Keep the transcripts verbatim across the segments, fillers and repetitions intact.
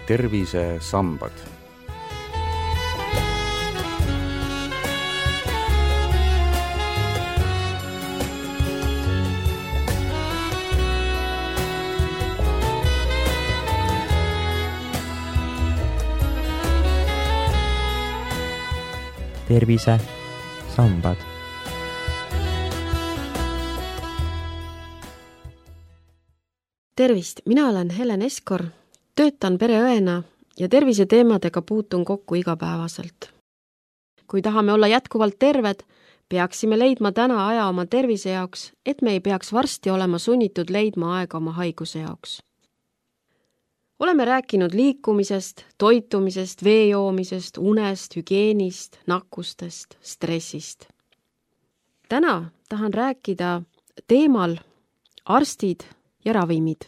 tervisesambad. tervisesambad. Tervist, mina olen Helen Eskor, töötan pereõena ja terviseteemadega puutun kokku igapäevaselt. Kui tahame olla jätkuvalt terved, peaksime leidma täna aja oma tervise jaoks, et me ei peaks varsti olema sunnitud leidma aega oma haiguse jaoks. Oleme rääkinud liikumisest, toitumisest, vee joomisest, unest, hügieenist, nakkustest, stressist. Täna tahan rääkida teemal arstid ja ravimid.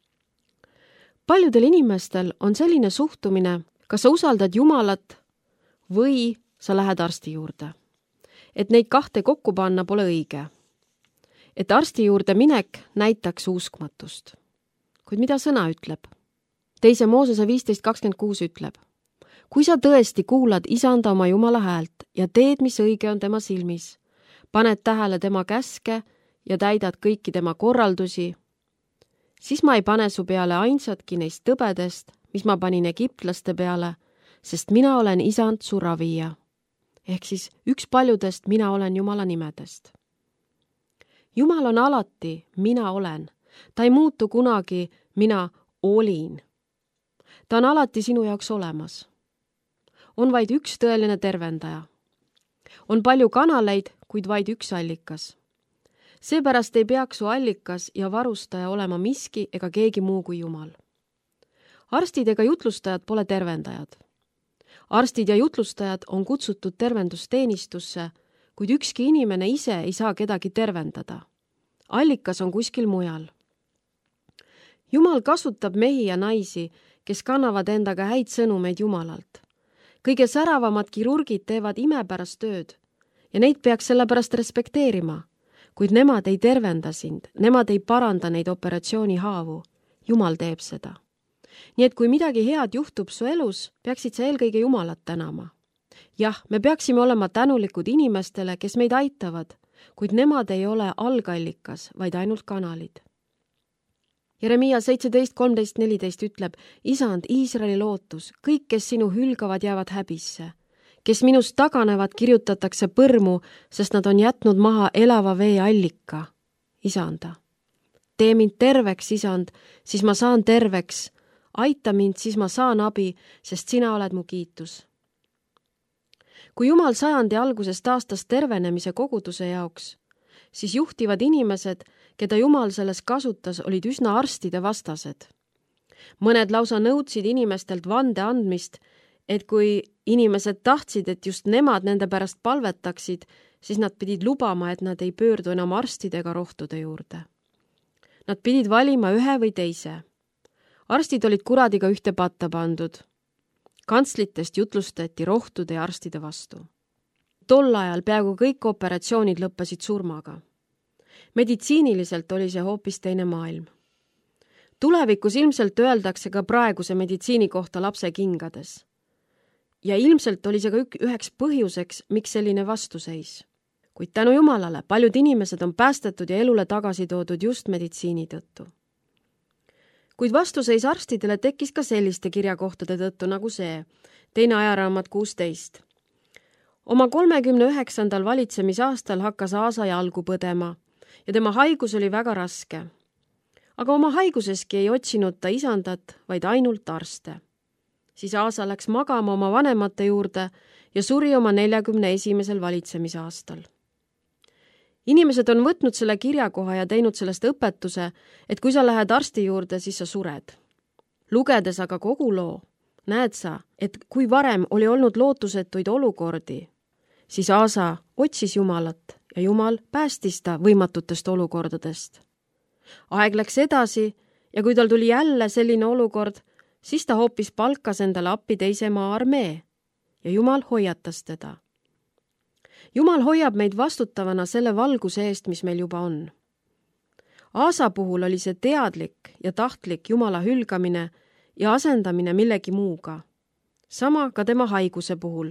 Paljudel inimestel on selline suhtumine, kas sa usaldad Jumalat või sa lähed arsti juurde. Et neid kahte kokku panna pole õige. Et arsti juurde minek näitaks uskmatust. Kuid mida sõna ütleb? Teise Moosese viisteist kakskümmend kuus ütleb: kui sa tõesti kuulad Isanda oma Jumala häält ja teed, mis õige on tema silmis, paned tähele tema käske ja täidad kõiki tema korraldusi, siis ma ei pane su peale ainsatki neist tõbedest, mis ma panin egiptlaste peale, sest mina olen Isand su ravija. Ehk siis üks paljudest mina olen Jumala nimedest. Jumal on alati mina olen. Ta ei muutu kunagi mina olin. Ta on alati sinu jaoks olemas. On vaid üks tõeline tervendaja. On palju kanaleid, kuid vaid üks allikas. Seepärast ei peaks su allikas ja varustaja olema miski ega keegi muu kui Jumal. Arstid ega jutlustajad pole tervendajad. Arstid ja jutlustajad on kutsutud tervendusteenistusse, kuid ükski inimene ise ei saa kedagi tervendada. Allikas on kuskil mujal. Jumal kasutab mehi ja naisi, kes kannavad endaga häid sõnumeid Jumalalt. Kõige säravamad kirurgid teevad imepärast tööd ja neid peaks sellepärast respekteerima, kuid nemad ei tervenda sind, nemad ei paranda neid operatsiooni haavu. Jumal teeb seda. Nii et kui midagi head juhtub su elus, peaksid sa eelkõige Jumalat tänama. Jah, me peaksime olema tänulikud inimestele, kes meid aitavad, kuid nemad ei ole algallikas, vaid ainult kanalid. Jeremiia seitseteist kolmteist neliteist ütleb: Isand, Iisraeli lootus, kõik, kes sinu hülgavad, jäävad häbisse. Kes minust taganevad, kirjutatakse põrmu, sest nad on jätnud maha elava vee allika. Isanda. Tee mind terveks, Isand, siis ma saan terveks. Aita mind, siis ma saan abi, sest sina oled mu kiitus. Kui Jumal sajandi algusest aastast tervenemise koguduse jaoks, siis juhtivad inimesed, keda Jumal selles kasutas, olid üsna arstide vastased. Mõned lausa nõudsid inimestelt vande andmist, et kui inimesed tahtsid, et just nemad nende pärast palvetaksid, siis nad pidid lubama, et nad ei pöördu enam arstide ega rohtude juurde. Nad pidid valima ühe või teise. Arstid olid kuradiga ühte patta pandud. Kantslitest jutlustati rohtude ja arstide vastu. Tol ajal peaaegu kõik operatsioonid lõppesid surmaga. Meditsiiniliselt oli see hoopis teine maailm. Tulevikus ilmselt öeldakse ka praeguse meditsiini kohta lapse kingades. Ja ilmselt oli see ka üheks põhjuseks, miks selline vastuseis. Kuid tänu Jumalale paljud inimesed on päästetud ja elule tagasi toodud just meditsiini tõttu. Kuid vastuseis arstidele tekkis ka selliste kirjakohtade tõttu nagu see, teine ajaraamat kuusteist. Oma kolmekümne üheksandal valitsemisaastal hakkas Aasa jalgu põdema ja tema haigus oli väga raske. Aga oma haiguseski ei otsinud ta Isandat, vaid ainult arste. Siis Aasa läks magama oma vanemate juurde ja suri oma neljakümne esimesel valitsemisaastal. Inimesed on võtnud selle kirjakoha ja teinud sellest õpetuse, et kui sa lähed arsti juurde, siis sa sured. Lugedes aga kogu loo, näed sa, et kui varem oli olnud lootusetuid olukordi, siis Aasa otsis Jumalat ja Jumal päästis ta võimatutest olukordadest. Aeg läks edasi ja kui tal tuli jälle selline olukord, siis ta hoopis palkas endale appi teise maa armee ja Jumal hoiatas teda. Jumal hoiab meid vastutavana selle valguse eest, mis meil juba on. Aasa puhul oli see teadlik ja tahtlik Jumala hülgamine ja asendamine millegi muuga. Sama ka tema haiguse puhul.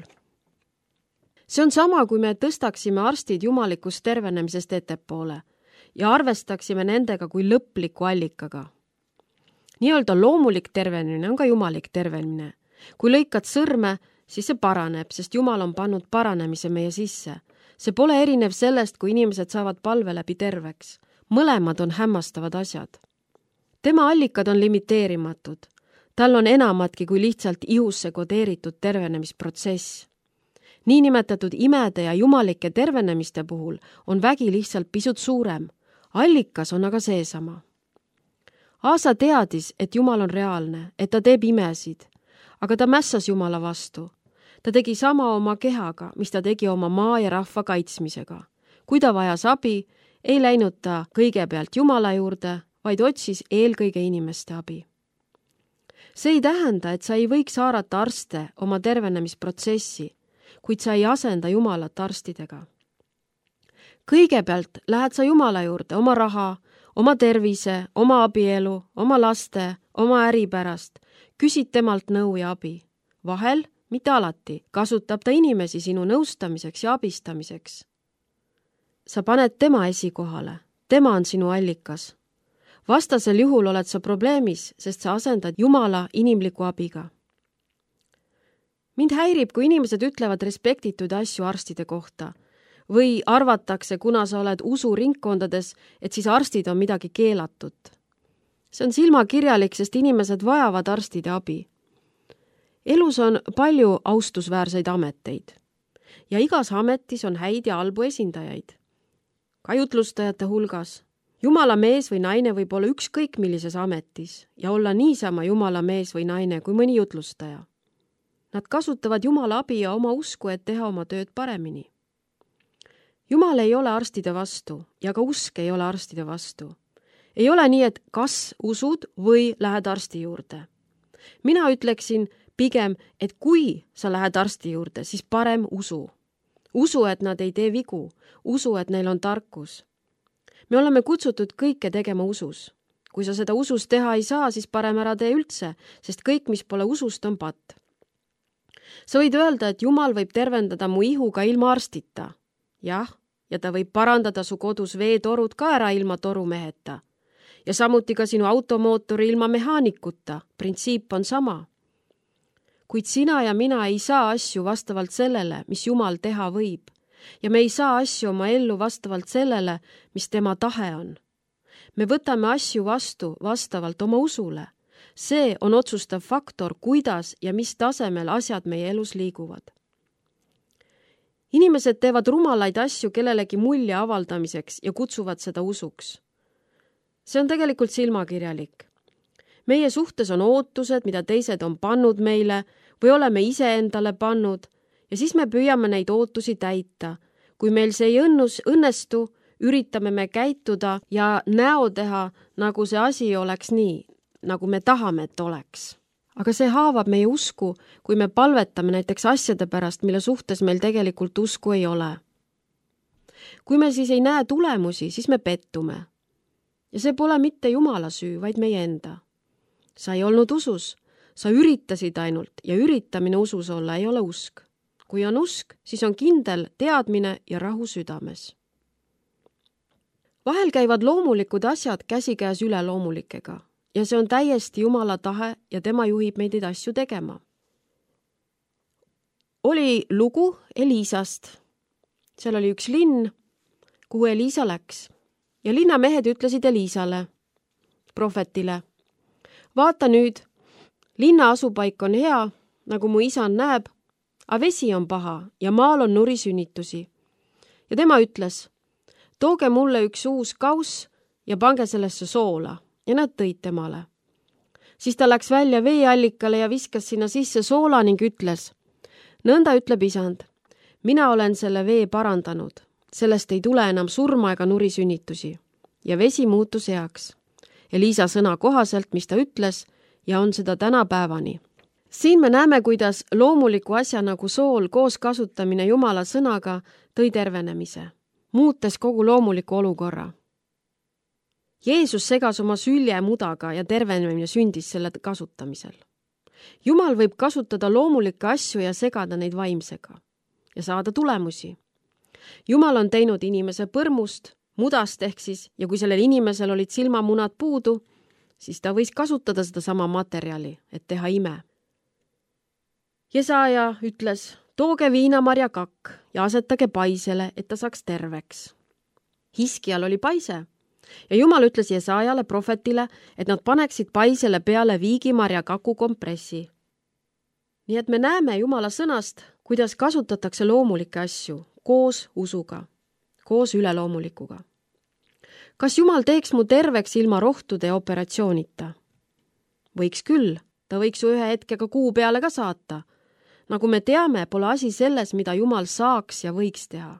See on sama, kui me tõstaksime arstid jumalikust tervenemisest ettepoole ja arvestaksime nendega kui lõpliku allikaga. Nii-öelda loomulik tervenemine on ka jumalik tervenemine. Kui lõikad sõrme, siis see paraneb, sest Jumal on pannud paranemise meie sisse. See pole erinev sellest, kui inimesed saavad palve läbi terveks. Mõlemad on hämmastavad asjad. Tema allikad on limiteerimatud. Tal on enamatki kui lihtsalt ihusse kodeeritud tervenemisprotsess. Niinimetatud imede ja jumalike tervenemiste puhul on vägi lihtsalt pisut suurem. Allikas on aga seesama. Aasa teadis, et Jumal on reaalne, et ta teeb imesid, aga ta mässas Jumala vastu. Ta tegi sama oma kehaga, mis ta tegi oma maa ja rahva kaitsmisega. Kui ta vajas abi, ei läinud ta kõigepealt Jumala juurde, vaid otsis eelkõige inimeste abi. See ei tähenda, et sa ei võiks haarata arste oma tervenemisprotsessi, kuid sa ei asenda Jumalat arstidega. Kõigepealt lähed sa Jumala juurde oma raha, oma tervise, oma abielu, oma laste, oma äri pärast. Küsid temalt nõu ja abi. Vahel, mitte alati, kasutab ta inimesi sinu nõustamiseks ja abistamiseks. Sa paned tema esikohale. Tema on sinu allikas. Vastasel juhul oled sa probleemis, sest sa asendad Jumala inimliku abiga. Mind häirib, kui inimesed ütlevad respektitud asju arstide kohta või arvatakse, kuna sa oled usuringkondades, et siis arstid on midagi keelatut. See on silmakirjalik, sest inimesed vajavad arstide abi. Elus on palju austusväärseid ameteid ja igas ametis on häid ja halbu esindajaid. Ka jutlustajate hulgas. Jumala mees või naine võib olla ükskõik millises ametis ja olla niisama Jumala mees või naine kui mõni jutlustaja. Nad kasutavad Jumala abi ja oma usku, et teha oma tööd paremini. Jumal ei ole arstide vastu ja ka usk ei ole arstide vastu. Ei ole nii, et kas usud või lähed arsti juurde. Mina ütleksin pigem, et kui sa lähed arsti juurde, siis parem usu. Usu, et nad ei tee vigu. Usu, et neil on tarkus. Me oleme kutsutud kõike tegema usus. Kui sa seda usus teha ei saa, siis parem ära tee üldse, sest kõik, mis pole usust, on patt. Sa võid öelda, et Jumal võib tervendada mu ihu ka ilma arstita. Jah, ja ta võib parandada su kodus veetorud ka ära ilma torumeheta. Ja samuti ka sinu automootori ilma mehaanikuta. Printsiip on sama. Kuid sina ja mina ei saa asju vastavalt sellele, mis Jumal teha võib. Ja me ei saa asju oma ellu vastavalt sellele, mis tema tahe on. Me võtame asju vastu vastavalt oma usule. See on otsustav faktor, kuidas ja mis tasemel asjad meie elus liiguvad. Inimesed teevad rumalaid asju kellelegi mulje avaldamiseks ja kutsuvad seda usuks. See on tegelikult silmakirjalik. Meie suhtes on ootused, mida teised on pannud meile või oleme ise endale pannud ja siis me püüame neid ootusi täita. Kui meil see ei õnnus, õnnestu, üritame me käituda ja näo teha, nagu see asi oleks nii, nagu me tahame, et oleks. Aga see haavab meie usku, kui me palvetame näiteks asjade pärast, mille suhtes meil tegelikult usku ei ole. Kui me siis ei näe tulemusi, siis me pettume. Ja see pole mitte Jumala süü, vaid meie enda. Sa ei olnud usus, sa üritasid ainult ja üritamine usus olla ei ole usk. Kui on usk, siis on kindel teadmine ja rahu südames. Vahel käivad loomulikud asjad käsikäes üleloomulikega ja see on täiesti Jumala tahe ja tema juhib meid neid asju tegema. Oli lugu Eliisast. Seal oli üks linn, kuhu Eliisa läks ja linnamehed ütlesid Eliisale, prohvetile, vaata nüüd, linna asupaik on hea, nagu mu isand näeb, aga vesi on paha ja maal on nurisünnitusi. Ja tema ütles, tooge mulle üks uus kauss ja pange sellesse soola ja nad tõid temale. Siis ta läks välja veeallikale ja viskas sinna sisse soola ning ütles, nõnda ütleb isand, mina olen selle vee parandanud, sellest ei tule enam surma ega nurisünnitusi ja vesi muutus heaks. Eliisa sõna kohaselt, mis ta ütles ja on seda tänapäevani. Siin me näeme, kuidas loomuliku asja nagu sool koos kasutamine Jumala sõnaga tõi tervenemise, muutes kogu loomuliku olukorra. Jeesus segas oma sülje mudaga ja tervenemine sündis selle kasutamisel. Jumal võib kasutada loomulikke asju ja segada neid vaimsega ja saada tulemusi. Jumal on teinud inimese põrmust, mudast ehk siis, ja kui sellel inimesel olid silmamunad puudu, siis ta võis kasutada seda sama materjali, et teha ime. Jesaja ütles, tooge viinamarja kakk ja asetage paisele, et ta saaks terveks. Hiskial oli paise ja Jumal ütles Jesajale prohvetile, et nad paneksid paisele peale viigimarja kaku kompressi. Nii et me näeme Jumala sõnast, kuidas kasutatakse loomulikke asju koos usuga, koos üleloomulikuga. Kas Jumal teeks mu terveks ilma rohtude ja operatsioonita? Võiks küll, ta võiks ju ühe hetkega kuu peale ka saata. Nagu me teame, pole asi selles, mida Jumal saaks ja võiks teha.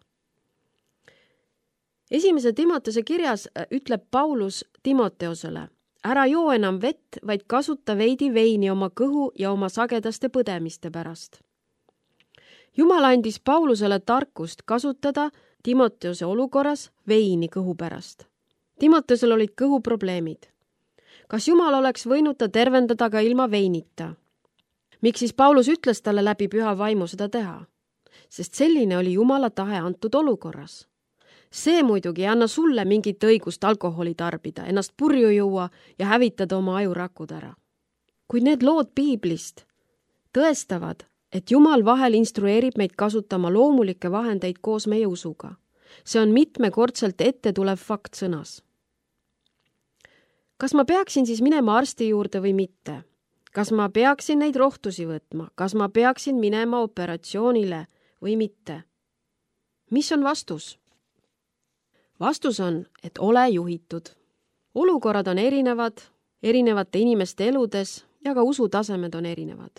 Esimese Timoteuse kirjas ütleb Paulus Timoteusele, ära joo enam vett, vaid kasuta veidi veini oma kõhu ja oma sagedaste põdemiste pärast. Jumal andis Paulusele tarkust kasutada Timoteuse olukorras veini kõhu pärast. Timoteusel olid kõhuprobleemid. Kas Jumal oleks võinud ta tervendada ka ilma veinita? Miks siis Paulus ütles talle läbi püha vaimu seda teha? Sest selline oli Jumala tahe antud olukorras. See muidugi ei anna sulle mingit õigust alkoholi tarbida, ennast purju juua ja hävitada oma ajurakud ära. Kuid need lood piiblist tõestavad, et Jumal vahel instrueerib meid kasutama loomulikke vahendeid koos meie usuga. See on mitmekordselt ette tulev fakt sõnas. Kas ma peaksin siis minema arsti juurde või mitte? Kas ma peaksin neid rohtusi võtma? Kas ma peaksin minema operatsioonile või mitte? Mis on vastus? Vastus on, et ole juhitud. Olukorrad on erinevad, erinevate inimeste eludes ja ka usutasemed on erinevad.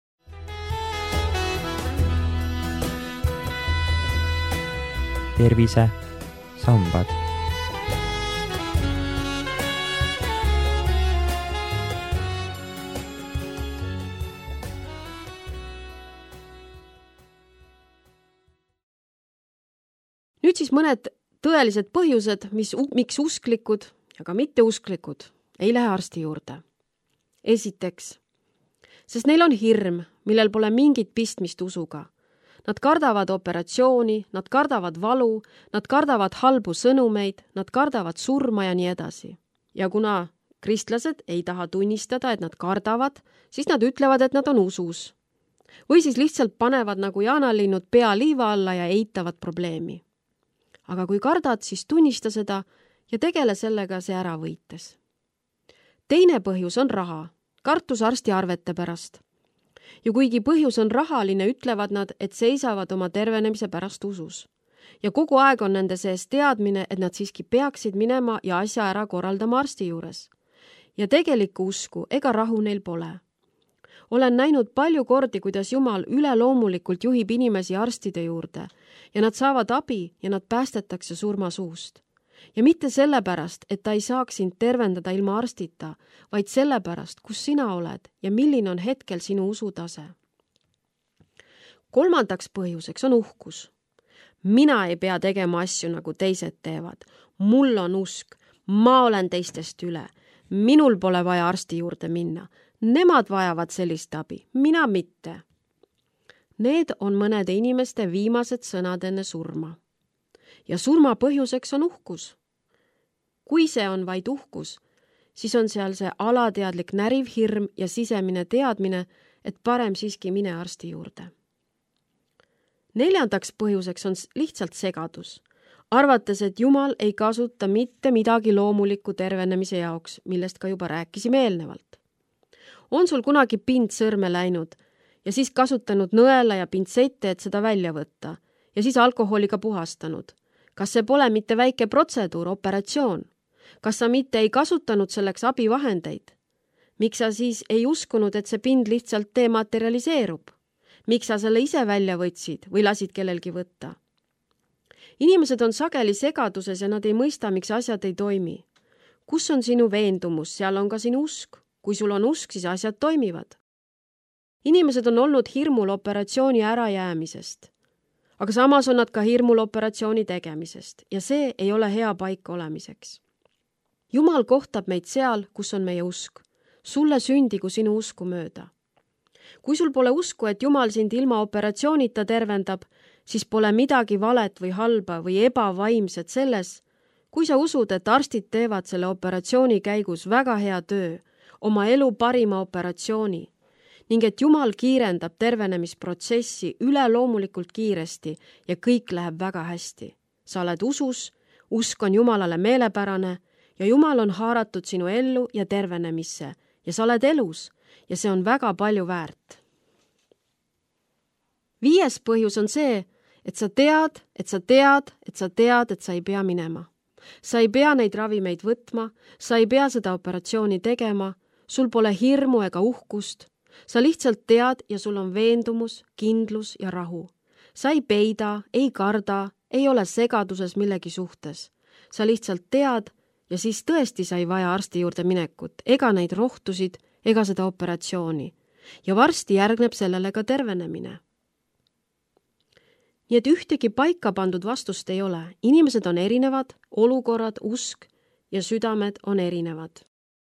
Tervise sambad. Nüüd siis mõned tõelised põhjused, mis, miks usklikud ja ka mitteusklikud ei lähe arsti juurde. Esiteks, sest neil on hirm, millel pole mingit pistmist usuga. Nad kardavad operatsiooni, nad kardavad valu, nad kardavad halbu sõnumeid, nad kardavad surma ja nii edasi. Ja kuna kristlased ei taha tunnistada, et nad kardavad, siis nad ütlevad, et nad on usus. Või siis lihtsalt panevad nagu jaanalinnud pea liiva alla ja eitavad probleemi. Aga kui kardad, siis tunnista seda ja tegele sellega see ära võites. Teine põhjus on raha, kartus arsti arvete pärast. Ja kuigi põhjus on rahaline, ütlevad nad, et seisavad oma tervenemise pärast usus. Ja kogu aeg on nende sees teadmine, et nad siiski peaksid minema ja asja ära korraldama arsti juures. Ja tegelikku usku ega rahu neil pole. Olen näinud palju kordi, kuidas Jumal üleloomulikult juhib inimesi arstide juurde ja nad saavad abi ja nad päästetakse surma suust. Ja mitte sellepärast, et ta ei saaks sind tervendada ilma arstita, vaid sellepärast, kus sina oled ja milline on hetkel sinu usutase. Kolmandaks põhjuseks on uhkus. Mina ei pea tegema asju, nagu teised teevad. Mul on usk, ma olen teistest üle. Minul pole vaja arsti juurde minna. Nemad vajavad sellist abi, mina mitte. Need on mõnede inimeste viimased sõnad enne surma. Ja surma põhjuseks on uhkus. Kui see on vaid uhkus, siis on seal see alateadlik näriv hirm ja sisemine teadmine, et parem siiski mine arsti juurde. Neljandaks põhjuseks on lihtsalt segadus, arvates, et Jumal ei kasuta mitte midagi loomuliku tervenemise jaoks, millest ka juba rääkisime eelnevalt. On sul kunagi pind sõrme läinud ja siis kasutanud nõela ja pintsette, et seda välja võtta ja siis alkoholiga puhastanud? Kas see pole mitte väike protseduur, operatsioon? Kas sa mitte ei kasutanud selleks abivahendeid? Miks sa siis ei uskunud, et see pind lihtsalt dematerialiseerub? Miks sa selle ise välja võtsid või lasid kellelgi võtta? Inimesed on sageli segaduses ja nad ei mõista, miks asjad ei toimi. Kus on sinu veendumus, seal on ka sinu usk. Kui sul on usk, siis asjad toimivad. Inimesed on olnud hirmul operatsiooni ärajäämisest, aga samas on nad ka hirmul operatsiooni tegemisest ja see ei ole hea paik olemiseks. Jumal kohtab meid seal, kus on meie usk. Sulle sündigu sinu usku mööda. Kui sul pole usku, et Jumal sind ilma operatsioonita tervendab, siis pole midagi valet või halba või ebavaimset selles, kui sa usud, et arstid teevad selle operatsiooni käigus väga hea töö, oma elu parima operatsiooni ning et Jumal kiirendab tervenemisprotsessi üleloomulikult kiiresti ja kõik läheb väga hästi. Sa oled usus, usk on Jumalale meelepärane ja Jumal on haaratud sinu ellu ja tervenemisse ja sa oled elus ja see on väga palju väärt. Viies põhjus on see, et sa tead, et sa tead, et sa tead, et sa ei pea minema. Sa ei pea neid ravimeid võtma, sa ei pea seda operatsiooni tegema, sul pole hirmu ega uhkust. Sa lihtsalt tead ja sul on veendumus, kindlus ja rahu. Sa ei peida, ei karda, ei ole segaduses millegi suhtes. Sa lihtsalt tead ja siis tõesti sa ei vaja arsti juurde minekut, ega neid rohtusid, ega seda operatsiooni. Ja varsti järgneb sellele ka tervenemine. Nii et ühtegi paika pandud vastust ei ole. Inimesed on erinevad, olukorrad, usk ja südamed on erinevad.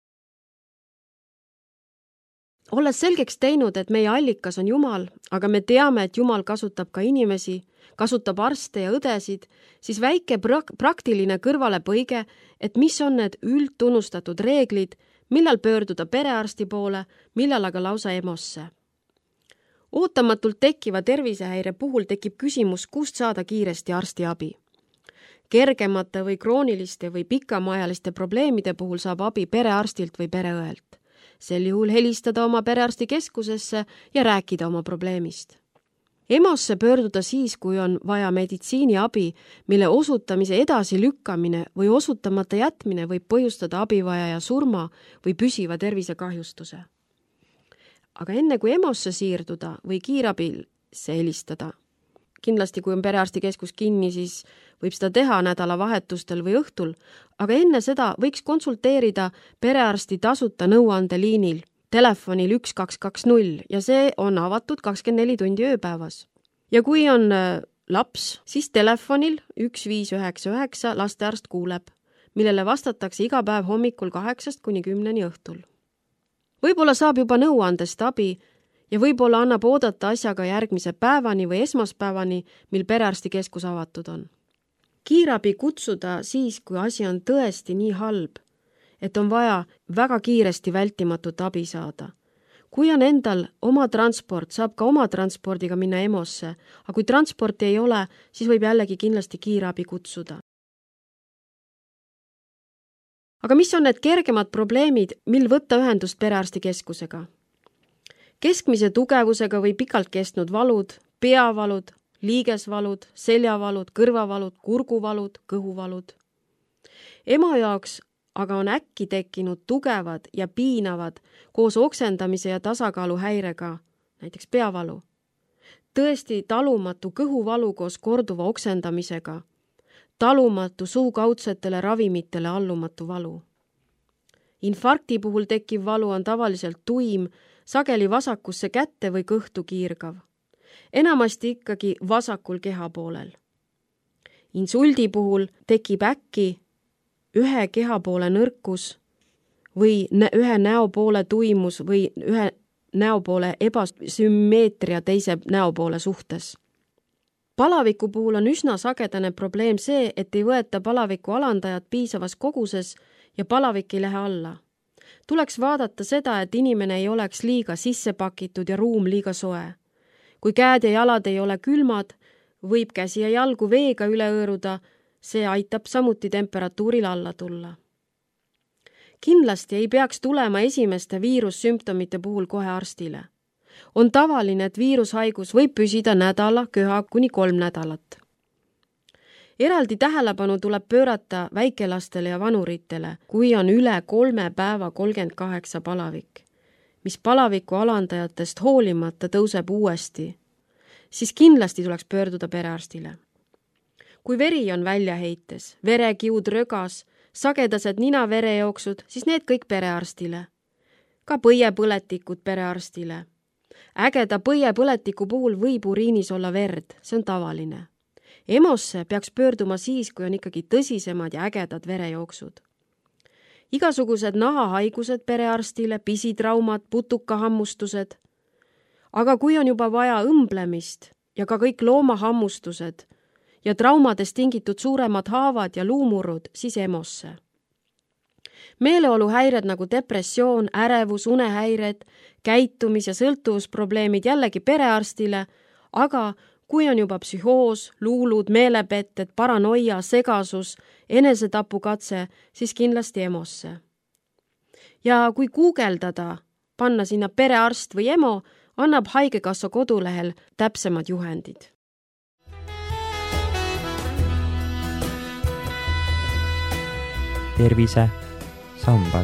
Olles selgeks teinud, et meie allikas on Jumal, aga me teame, et Jumal kasutab ka inimesi, kasutab arste ja õdesid, siis väike prak- praktiline kõrvalepõige, et mis on need üldtunnustatud reeglid, millal pöörduda perearsti poole, millal aga lausa EMO-sse. Ootamatult tekkiva tervisehäire puhul tekib küsimus, kust saada kiiresti arstiabi. Kergemate või krooniliste või pikamaajaliste probleemide puhul saab abi perearstilt või pereõelt. Sel juhul helistada oma perearstikeskusesse ja rääkida oma probleemist. EMO-sse pöörduda siis, kui on vaja meditsiiniabi, mille osutamise edasi lükkamine või osutamata jätmine võib põhjustada abivajaja surma või püsiva tervisekahjustuse. Aga enne kui EMO-sse siirduda või kiirabisse helistada, kindlasti kui on perearstikeskus kinni, siis võib seda teha nädalavahetustel või õhtul, aga enne seda võiks konsulteerida perearsti tasuta nõuandeliinil telefonil üks kaks kaks null ja see on avatud kakskümmend neli tundi ööpäevas. Ja kui on laps, siis telefonil üks viis üheksa üheksa lastearst kuuleb, millele vastatakse iga päev hommikul kaheksast kuni kümneni õhtul. Võib-olla saab juba nõuandest abi ja võib-olla annab oodata asjaga järgmise päevani või esmaspäevani, mil perearstikeskus avatud on. Kiirabi kutsuda siis, kui asi on tõesti nii halb, et on vaja väga kiiresti vältimatut abi saada. Kui on endal oma transport, saab ka oma transpordiga minna EMO-sse, aga kui transporti ei ole, siis võib jällegi kindlasti kiirabi kutsuda. Aga mis on need kergemad probleemid, mil võtta ühendust perearstikeskusega? Keskmise tugevusega või pikalt kestnud valud, peavalud, liigesvalud, seljavalud, kõrvavalud, kurguvalud, kõhuvalud. EMO jaoks aga on äkki tekkinud tugevad ja piinavad koos oksendamise ja tasakaalu häirega, näiteks peavalu. Tõesti talumatu kõhuvalu koos korduva oksendamisega, talumatu suukaudsetele ravimitele allumatu valu. Infarkti puhul tekkiv valu on tavaliselt tuim, sageli vasakusse kätte või kõhtu kiirgav. Enamasti ikkagi vasakul kehapoolel. Insuldi puhul tekib äkki ühe kehapoole nõrkus või ühe näopoole tuimus või ühe näopoole ebasümmeetria teise näopoole suhtes. Palaviku puhul on üsna sagedane probleem see, et ei võeta palaviku alandajat piisavas koguses ja palavik ei lähe alla. Tuleks vaadata seda, et inimene ei oleks liiga sisse pakitud ja ruum liiga soe. Kui käed ja jalad ei ole külmad, võib käsi ja jalgu veega üle õõruda, see aitab samuti temperatuuril alla tulla. Kindlasti ei peaks tulema esimeste viirussümptomite puhul kohe arstile. On tavaline, et viirushaigus võib püsida nädala, köha kuni kolm nädalat. Eraldi tähelepanu tuleb pöörata väikelastele ja vanuritele, kui on üle kolme päeva kolmkümmend kaheksa palavik, mis palaviku alandajatest hoolimata tõuseb uuesti, siis kindlasti tuleks pöörduda perearstile. Kui veri on väljaheites, verekiud rögas, sagedased nina-verejooksud, siis need kõik perearstile. Ka põiepõletikud perearstile. Ägeda põiepõletiku puhul võib uriinis olla verd, see on tavaline. EMO-sse peaks pöörduma siis, kui on ikkagi tõsisemad ja ägedad verejooksud. igasugused nahahaigused perearstile, pisitraumad, putukahammustused. Aga kui on juba vaja õmblemist ja ka kõik loomahammustused ja traumadest tingitud suuremad haavad ja luumurrud, siis EMO-sse. Meeleoluhäired nagu depressioon, ärevus, unehäired, käitumis- ja sõltuvusprobleemid jällegi perearstile, aga kui on juba psühhoos, luulud, meelepetted, paranoia, segasus, enesetapukatse, siis kindlasti EMO-sse. Ja kui guugeldada, panna sinna perearst või EMO, annab Haigekassa kodulehel täpsemad juhendid. tervise sambad.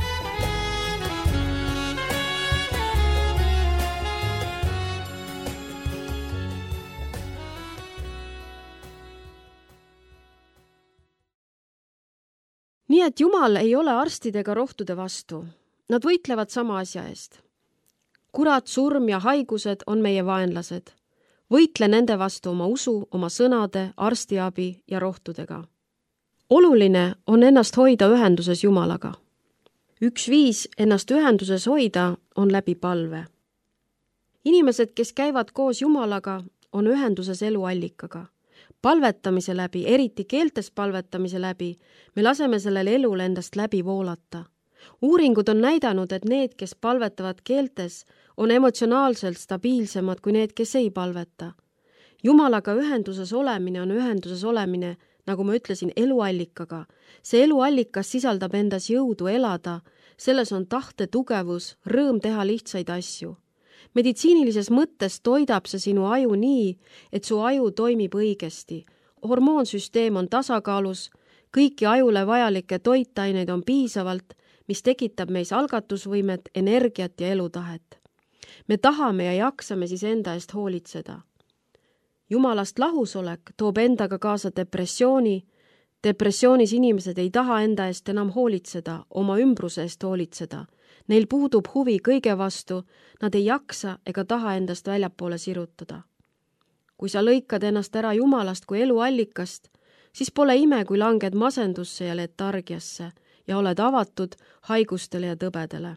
Nii et Jumal ei ole arstidega rohtude vastu. Nad võitlevad sama asja eest. Kurat, surm ja haigused on meie vaenlased. Võitle nende vastu oma usu, oma sõnade, arstiabi ja rohtudega. Oluline on ennast hoida ühenduses Jumalaga. Üks viis ennast ühenduses hoida on läbi palve. Inimesed, kes käivad koos Jumalaga, on ühenduses eluallikaga. Palvetamise läbi, eriti keeltes palvetamise läbi, me laseme sellel elul endast läbi voolata. Uuringud on näidanud, et need, kes palvetavad keeltes, on emotsionaalselt stabiilsemad kui need, kes ei palveta. Jumalaga ühenduses olemine on ühenduses olemine, nagu ma ütlesin, eluallikaga. See eluallikas sisaldab endas jõudu elada, selles on tahte tugevus, rõõm teha lihtsaid asju. Meditsiinilises mõttes toidab see sinu aju nii, et su aju toimib õigesti. Hormoonsüsteem on tasakaalus, kõiki ajule vajalikke toitaineid on piisavalt, mis tekitab meis algatusvõimet, energiat ja elutahet. Me tahame ja jaksame siis enda eest hoolitseda. Jumalast lahusolek toob endaga kaasa depressiooni. Depressioonis inimesed ei taha enda eest enam hoolitseda, oma ümbruse eest hoolitseda. Neil puudub huvi kõige vastu, nad ei jaksa ega taha endast väljapoole sirutada. Kui sa lõikad ennast ära Jumalast kui eluallikast, siis pole ime, kui langed masendusse ja letargiasse ja oled avatud haigustele ja tõbedele.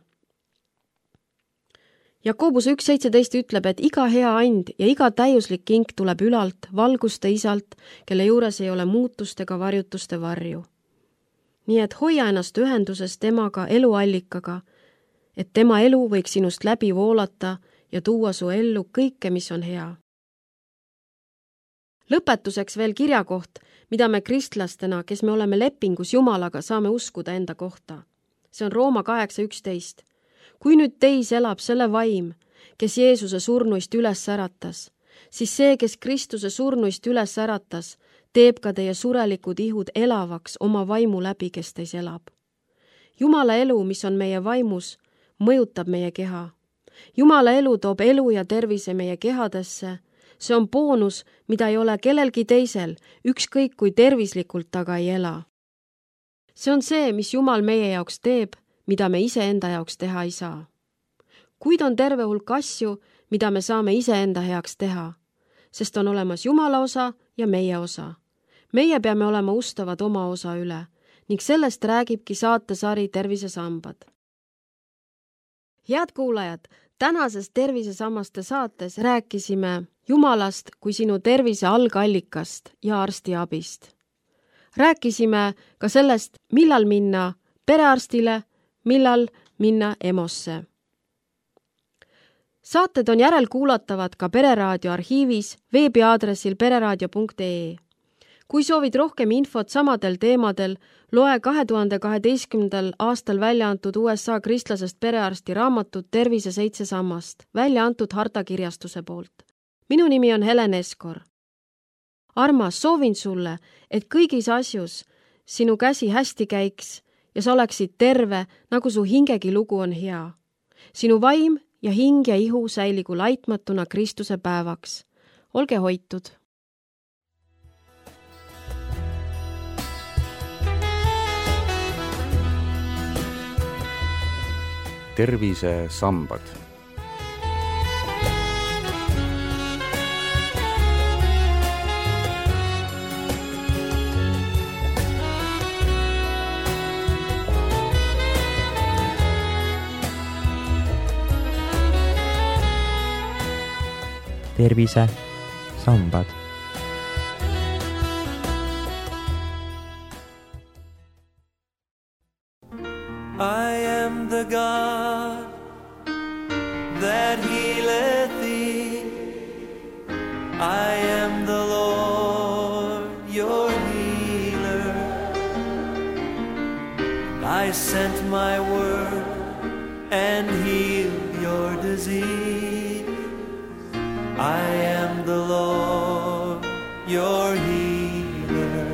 Jakobuse üks seitseteist ütleb, et iga hea and ja iga täiuslik kink tuleb ülalt, valguste isalt, kelle juures ei ole muutust ega varjutuste varju. Nii et hoia ennast ühenduses temaga eluallikaga, et tema elu võiks sinust läbi voolata ja tuua su ellu kõike, mis on hea. Lõpetuseks veel kirjakoht, mida me kristlastena, kes me oleme lepingus Jumalaga, saame uskuda enda kohta. See on Rooma kaheksa üksteist. Kui nüüd teis elab selle vaim, kes Jeesuse surnuist üles äratas, siis see, kes Kristuse surnuist üles äratas, teeb ka teie surelikud ihud elavaks oma vaimu läbi, kes teis elab. Jumala elu, mis on meie vaimus, mõjutab meie keha. Jumala elu toob elu ja tervise meie kehadesse. See on boonus, mida ei ole kellelgi teisel, ükskõik kui tervislikult taga ei ela. See on see, mis Jumal meie jaoks teeb, mida me ise enda jaoks teha ei saa. Kuid on terve hulk asju, mida me saame ise enda heaks teha, sest on olemas Jumala osa ja meie osa. Meie peame olema ustavad oma osa üle ning sellest räägibki saatesari Tervisesambad. Head kuulajad, tänases Tervisesammaste saates rääkisime Jumalast kui sinu tervise algallikast ja arstiabist. Rääkisime ka sellest, millal minna perearstile, millal minna EMO-sse. Saated on järelkuulatavad ka Pereraadio arhiivis veebiaadressil pereraadio punkt ee. Kui soovid rohkem infot samadel teemadel, loe kahe tuhande kaheteistkümnendal aastal välja antud U S A kristlasest perearsti raamatut Tervise seitse sammast, välja antud Harta kirjastuse poolt. Minu nimi on Helen Eskor. Armas, soovin sulle, et kõigis asjus sinu käsi hästi käiks ja sa oleksid terve, nagu su hingegi lugu on hea. Sinu vaim ja hing ja ihu säiligu laitmatuna Kristuse päevaks. Olge hoitud! Tervisesambad. tervisesambad. I am the God that healeth thee. I am the Lord, your healer. I sent my word and healed your disease. I am the Lord, your healer.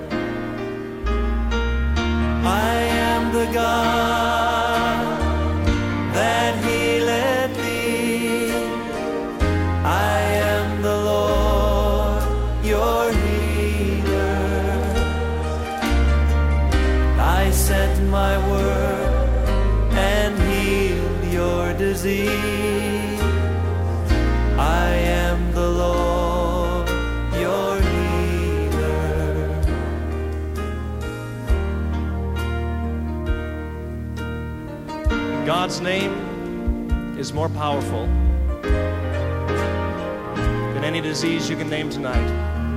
I am the God that healeth thee. I am the Lord, your healer. I sent my word and healed your disease. I am the Lord, your healer. God's name is more powerful than any disease you can name tonight.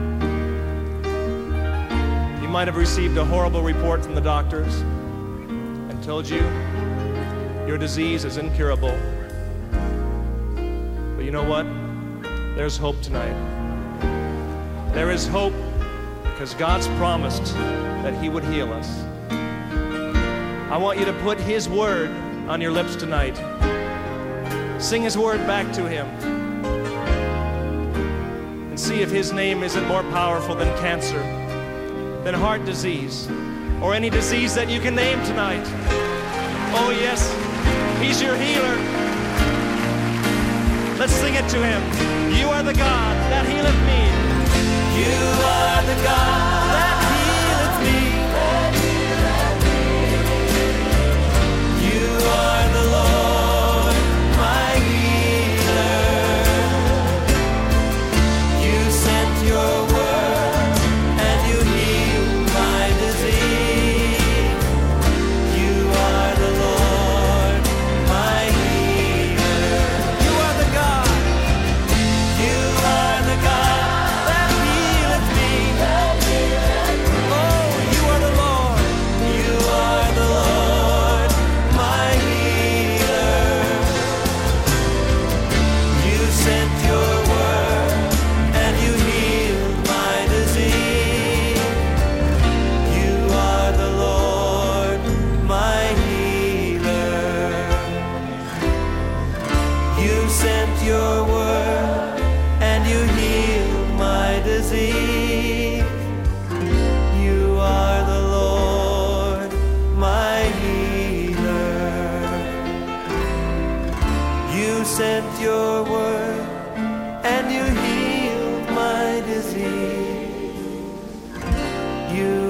You might have received a horrible report from the doctors and told you your disease is incurable. But you know what? There's hope tonight. There is hope because God's promised that He would heal us. I want you to put His word on your lips tonight. Sing His word back to Him. And see if His name isn't more powerful than cancer, than heart disease, or any disease that you can name tonight. Oh yes, He's your healer. Let's sing it to Him. You are the God that healeth me. You are the God that healeth me. You are the Lord, my healer. You sent your word and you healed my disease. You are the Lord, my healer. You are the God. You are the God that healeth me. Oh, you are the Lord. You are the Lord, my healer. You sent your word and you healed my disease. You are the Lord, my healer. You sent your word and you healed my disease. You are the Lord, my healer. You sent your word and you healed my disease. You